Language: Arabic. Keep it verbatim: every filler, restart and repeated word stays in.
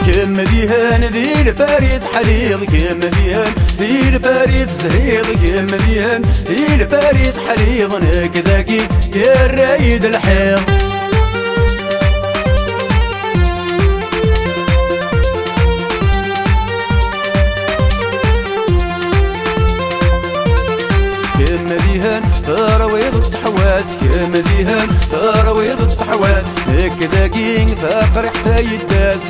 كم ديهان ذي الباريد حليض كم ديهان ذي الباريد زهيض كم ديهان ذي الباريد حليض نكذاكي يا الرايد الحيض كم ديهان تراويض التحواس كم ديهان تراويض التحواس هكذا كين ثاقر حتى يداس